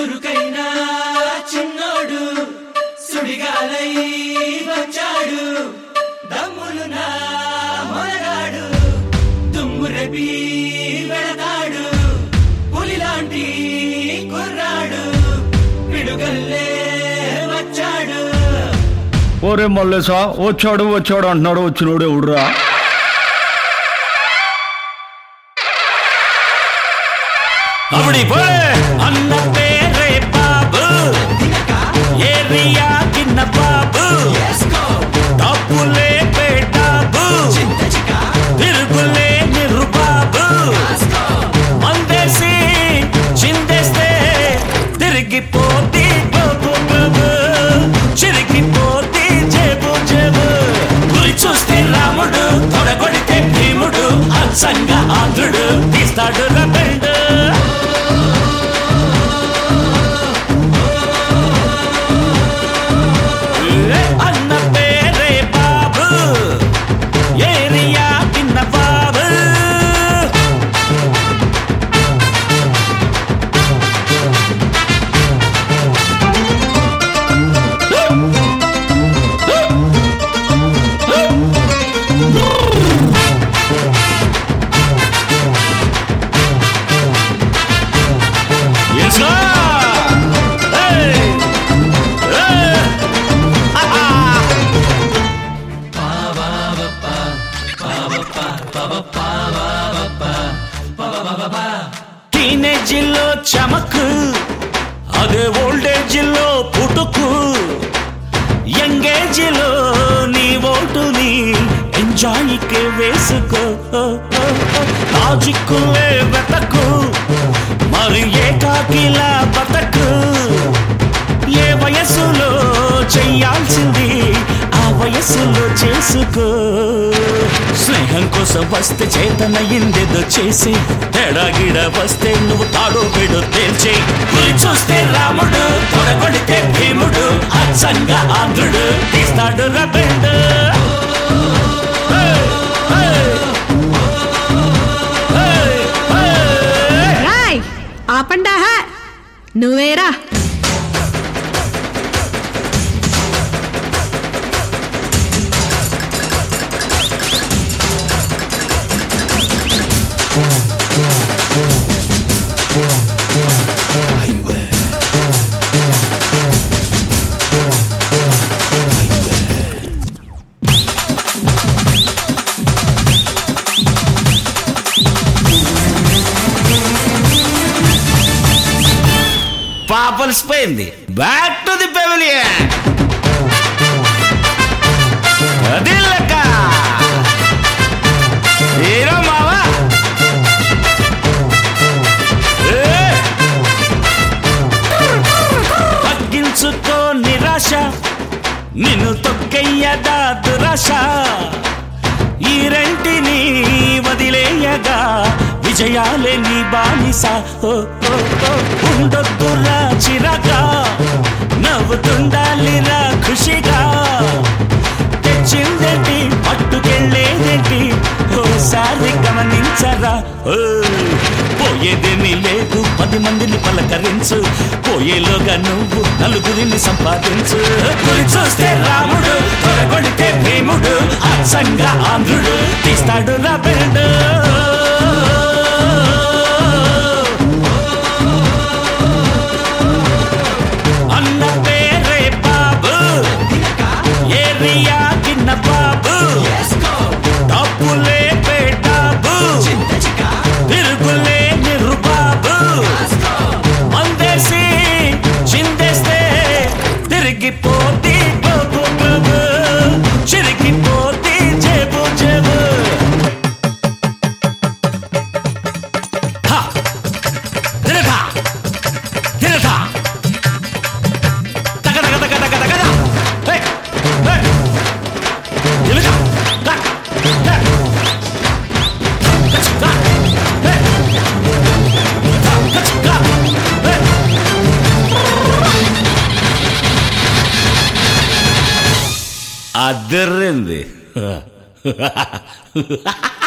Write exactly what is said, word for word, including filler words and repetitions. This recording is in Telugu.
చురుకైనా చిన్నోడు సుడిగాలై వచ్చాడు దమ్ములు నా మొనగాడు దుమ్మురెపి వెళతాడు పులిలాంటి కుర్రాడు పిడుగల్లే వచ్చాడు. ఓరే మల్లేసా వచ్చాడు వచ్చాడు అంటున్నాడు, వచ్చినోడు ఎవడురా? అన్న పేరే బాబు, ఏరియా కిన్న బాబు, తప్పులే పేటాబు, తిరుగులే నిరుబాబు, మందేసి చిందేస్తే తిరిగిపోతి బాబు బాబు, చిరిగిపోతి జేబు జేబు. గురి చూస్తే రాముడు, తొడగొడితే భీముడు, అచ్చంగా ఆంధ్రుడు తీస్తాడు రబెండు. అన్న పేరే బాబు, ఏరియా కిన్న Babu. Yes, sir. Hey. Hey. టీనేజీలో చమకు, అదే ఓల్డేజీలో పుట్టుకు, యంగేజీలో నీ ఓటుని ఎంజాయ్కి వేసుకో. లాజిక్కులే వెతకు, మరి ఏకాకిలా బతకు. ఏ వయస్సులో చెయ్యాల్సింది ఆ వయస్సులో చేసుకో. స్నేహం కోసం వస్తే చేతనయిందేదో చేసి, తేడాగిడ వస్తే నువ్వు తాడో బిడో తేల్చి. గురి చూస్తే రాముడు, తొడగొడితే భీముడు, అచ్చంగా ఆంధ్రుడు తీస్తాడు రబెండు. ఆపండా నువ్వేరా? పాపలిసిపోయింది. Back to the pavilion. అది లెక్క హీరో మావా. తగ్గించుకో నిరాశ, నిన్ను తొక్కయ్యదా దురాశ. ఈ రెంటిని వదిలేయగా విజయాలే నీ బానిస. ఉండొద్దురా చిరగా, నవ్వుతుండాలిరా ఖుషిగా. తెచ్చిందేంటి పట్టుకెళ్ళేదేంటి ఓసారి గమనించరా. పోయేదేమీ లేదు, పది మందిని పలకరించు. పోయేలోగా నువ్వు నలుగురిని సంపాదించు. గురి చూస్తే రాముడు, తొడగొడితే భీముడు, అచ్చంగా ఆంధ్రుడు తీస్తాడు రబెండు. అన్న పేరే బాబు, ఏరియా కిన్న బాబు, తప్పులే పేటాబు, తిరుగులే నిరుబాబు, మందేసి చిందేస్తే తిరిగిపోతి బాబు బాబు, చిరిగిపోతి జేబు జేబు. తిరగా తిరగా అద్దరింది.